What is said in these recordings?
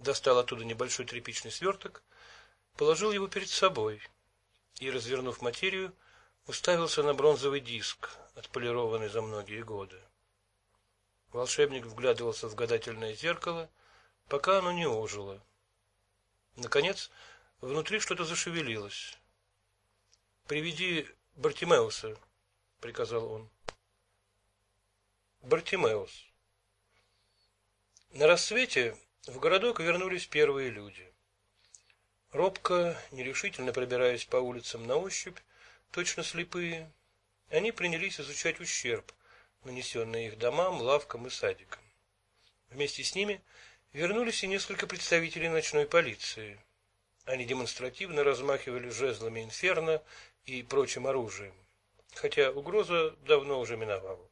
достал оттуда небольшой тряпичный сверток, положил его перед собой и, развернув материю, уставился на бронзовый диск, отполированный за многие годы. Волшебник вглядывался в гадательное зеркало, пока оно не ожило. Наконец, внутри что-то зашевелилось. «Приведи Бартимеуса», — приказал он. Бартимеус. На рассвете в городок вернулись первые люди. Робко, нерешительно пробираясь по улицам на ощупь, точно слепые, они принялись изучать ущерб, нанесенный их домам, лавкам и садикам. Вместе с ними вернулись и несколько представителей ночной полиции. Они демонстративно размахивали жезлами инферно и прочим оружием, хотя угроза давно уже миновала.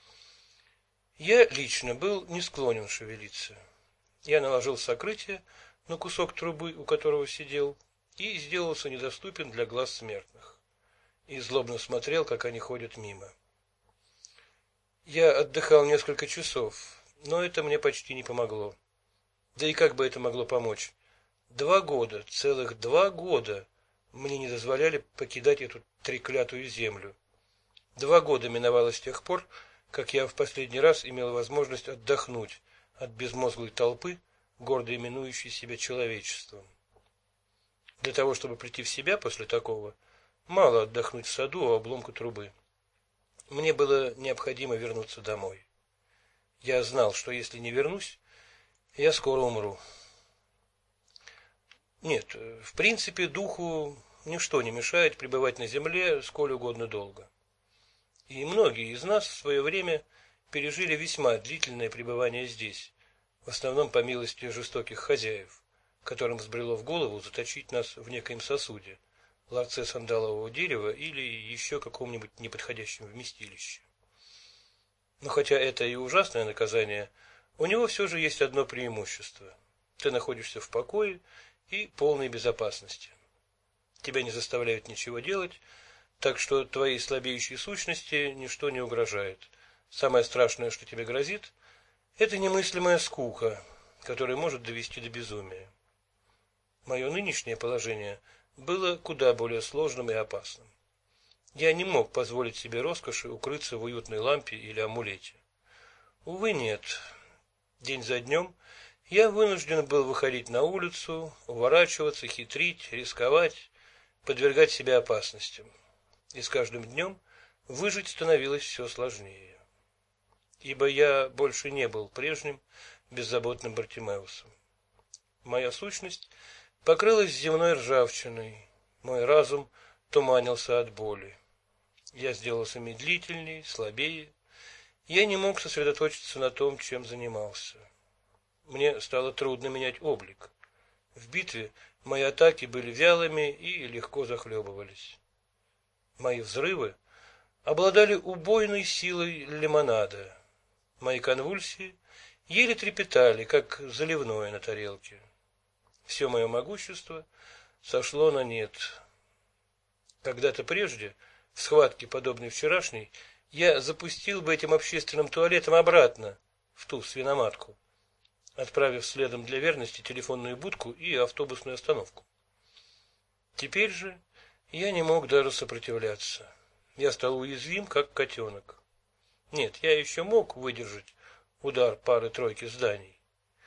Я лично был не склонен шевелиться. Я наложил сокрытие на кусок трубы, у которого сидел, и сделался недоступен для глаз смертных. И злобно смотрел, как они ходят мимо. Я отдыхал несколько часов, но это мне почти не помогло. Да и как бы это могло помочь? 2 года, целых 2 года мне не дозволяли покидать эту треклятую землю. 2 года миновало с тех пор, как я в последний раз имел возможность отдохнуть от безмозглой толпы, гордо именующей себя человечеством. Для того, чтобы прийти в себя после такого, мало отдохнуть в саду у обломка трубы. Мне было необходимо вернуться домой. Я знал, что если не вернусь, я скоро умру. Нет, в принципе, духу ничто не мешает пребывать на земле сколь угодно долго. И многие из нас в свое время пережили весьма длительное пребывание здесь, в основном по милости жестоких хозяев, которым взбрело в голову заточить нас в некоем сосуде, ларце сандалового дерева или еще каком-нибудь неподходящем вместилище. Но хотя это и ужасное наказание, у него все же есть одно преимущество. Ты находишься в покое и полной безопасности. Тебя не заставляют ничего делать, так что твоей слабеющей сущности ничто не угрожает. Самое страшное, что тебе грозит, это немыслимая скука, которая может довести до безумия. Мое нынешнее положение было куда более сложным и опасным. Я не мог позволить себе роскоши укрыться в уютной лампе или амулете. Увы, нет. День за днем я вынужден был выходить на улицу, уворачиваться, хитрить, рисковать, подвергать себя опасностям. И с каждым днем выжить становилось все сложнее. Ибо я больше не был прежним беззаботным Бартимеусом. Моя сущность покрылась земной ржавчиной, мой разум туманился от боли. Я сделался медлительней, слабее. Я не мог сосредоточиться на том, чем занимался. Мне стало трудно менять облик. В битве мои атаки были вялыми и легко захлебывались. Мои взрывы обладали убойной силой лимонада. Мои конвульсии еле трепетали, как заливное на тарелке. Все мое могущество сошло на нет. Когда-то прежде, в схватке, подобной вчерашней, я запустил бы этим общественным туалетом обратно, в ту свиноматку, отправив следом для верности телефонную будку и автобусную остановку. Теперь же я не мог даже сопротивляться. Я стал уязвим, как котенок. Нет, я еще мог выдержать удар пары-тройки зданий.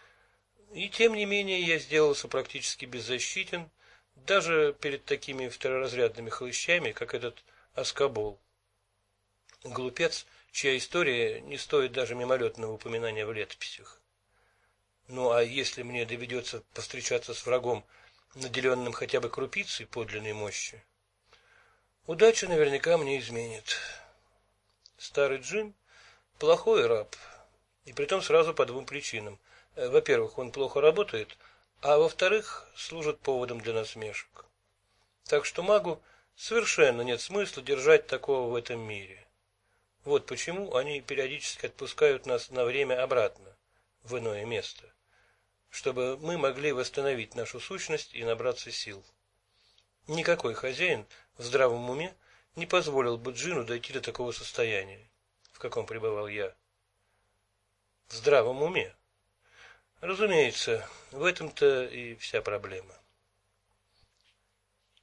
И тем не менее я сделался практически беззащитен даже перед такими второразрядными хлыщами, как этот Аскобол. Глупец, чья история не стоит даже мимолетного упоминания в летописях. Ну а если мне доведется повстречаться с врагом, наделенным хотя бы крупицей подлинной мощи, удача наверняка мне изменит. Старый Джим – плохой раб, и притом сразу по 2 причинам. Во-первых, он плохо работает, а во-вторых, служит поводом для насмешек. Так что магу совершенно нет смысла держать такого в этом мире. Вот почему они периодически отпускают нас на время обратно, в иное место, чтобы мы могли восстановить нашу сущность и набраться сил. Никакой хозяин в здравом уме не позволил бы Джину дойти до такого состояния, в каком пребывал я. В здравом уме. Разумеется, в этом-то и вся проблема.